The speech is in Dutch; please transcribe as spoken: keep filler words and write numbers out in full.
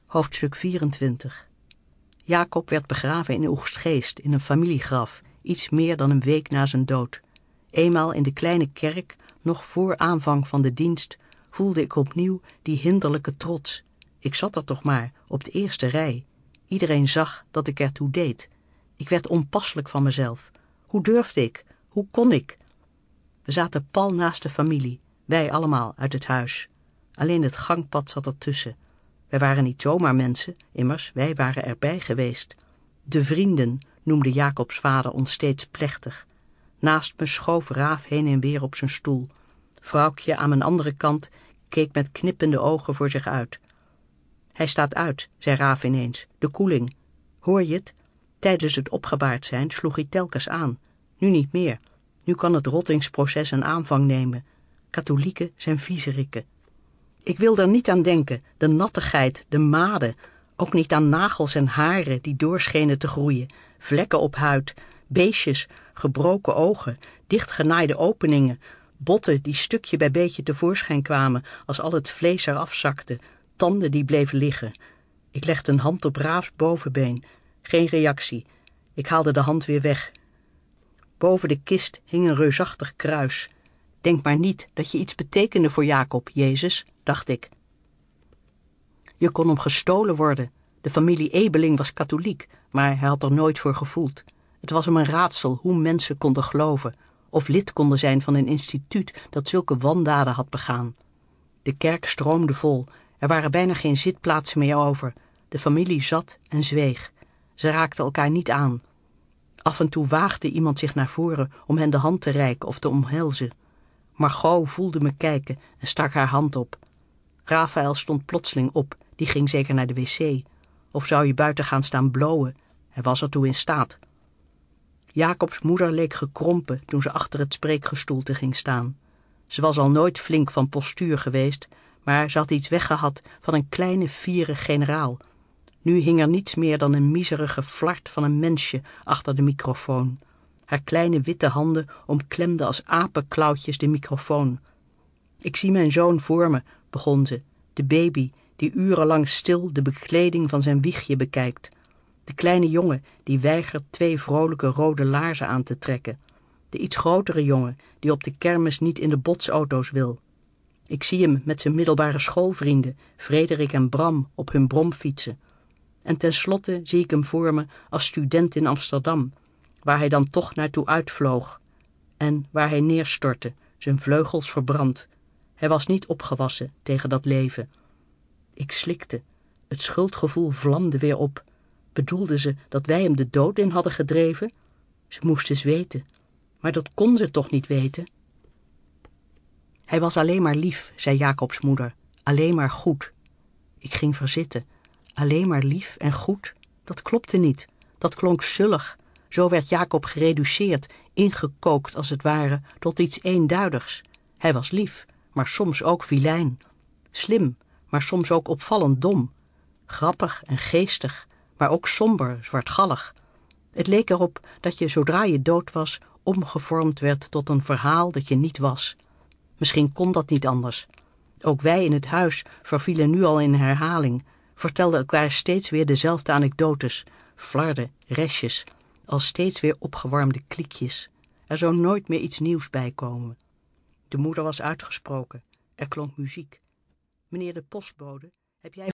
Hoofdstuk vierentwintig. Jacob werd begraven in Oegstgeest, in een familiegraf, iets meer dan een week na zijn dood. Eenmaal in de kleine kerk, nog voor aanvang van de dienst, voelde ik opnieuw die hinderlijke trots. Ik zat er toch maar, op de eerste rij. Iedereen zag dat ik ertoe deed. Ik werd onpasselijk van mezelf. Hoe durfde ik? Hoe kon ik? We zaten pal naast de familie, wij allemaal uit het huis. Alleen het gangpad zat ertussen. Wij waren niet zomaar mensen, immers, wij waren erbij geweest. De vrienden, noemde Jacobs vader ons steeds plechtig. Naast me schoof Raaf heen en weer op zijn stoel. Vrouwtje aan mijn andere kant keek met knippende ogen voor zich uit. Hij staat uit, zei Raaf ineens, de koeling. Hoor je het? Tijdens het opgebaard zijn sloeg hij telkens aan. Nu niet meer. Nu kan het rottingsproces een aanvang nemen. Katholieken zijn viezerikken. Ik wil er niet aan denken, de nattigheid, de maden. Ook niet aan nagels en haren die doorschenen te groeien. Vlekken op huid, beestjes, gebroken ogen, dichtgenaaide openingen. Botten die stukje bij beetje tevoorschijn kwamen als al het vlees eraf zakte. Tanden die bleven liggen. Ik legde een hand op Raafs bovenbeen. Geen reactie. Ik haalde de hand weer weg. Boven de kist hing een reusachtig kruis. Denk maar niet dat je iets betekende voor Jacob, Jezus, dacht ik. Je kon hem gestolen worden. De familie Ebeling was katholiek, maar hij had er nooit voor gevoeld. Het was hem een raadsel hoe mensen konden geloven, of lid konden zijn van een instituut dat zulke wandaden had begaan. De kerk stroomde vol. Er waren bijna geen zitplaatsen meer over. De familie zat en zweeg. Ze raakten elkaar niet aan. Af en toe waagde iemand zich naar voren om hen de hand te reiken of te omhelzen. Margot voelde me kijken en stak haar hand op. Rafael stond plotseling op, die ging zeker naar de wc. Of zou je buiten gaan staan blowen? Hij was ertoe in staat. Jacobs moeder leek gekrompen toen ze achter het spreekgestoelte ging staan. Ze was al nooit flink van postuur geweest, maar ze had iets weggehad van een kleine, fiere generaal. Nu hing er niets meer dan een miserige flart van een mensje achter de microfoon. Haar kleine witte handen omklemden als apenklauwtjes de microfoon. Ik zie mijn zoon voor me, begon ze, de baby die urenlang stil de bekleding van zijn wiegje bekijkt. De kleine jongen die weigert twee vrolijke rode laarzen aan te trekken. De iets grotere jongen die op de kermis niet in de botsauto's wil. Ik zie hem met zijn middelbare schoolvrienden, Frederik en Bram, op hun bromfietsen. En tenslotte zie ik hem voor me als student in Amsterdam, waar hij dan toch naartoe uitvloog. En waar hij neerstortte, zijn vleugels verbrand. Hij was niet opgewassen tegen dat leven. Ik slikte. Het schuldgevoel vlamde weer op. Bedoelde ze dat wij hem de dood in hadden gedreven? Ze moest eens weten. Maar dat kon ze toch niet weten? Hij was alleen maar lief, zei Jacobs moeder. Alleen maar goed. Ik ging verzitten. Alleen maar lief en goed? Dat klopte niet. Dat klonk zullig. Zo werd Jacob gereduceerd, ingekookt als het ware, tot iets eenduidigs. Hij was lief, maar soms ook vilijn. Slim, maar soms ook opvallend dom. Grappig en geestig, maar ook somber, zwartgallig. Het leek erop dat je, zodra je dood was, omgevormd werd tot een verhaal dat je niet was. Misschien kon dat niet anders. Ook wij in het huis vervielen nu al in herhaling, vertelden elkaar steeds weer dezelfde anekdotes, flarden, restjes, al steeds weer opgewarmde kliekjes. Er zou nooit meer iets nieuws bij komen. De moeder was uitgesproken. Er klonk muziek. Meneer de postbode, heb jij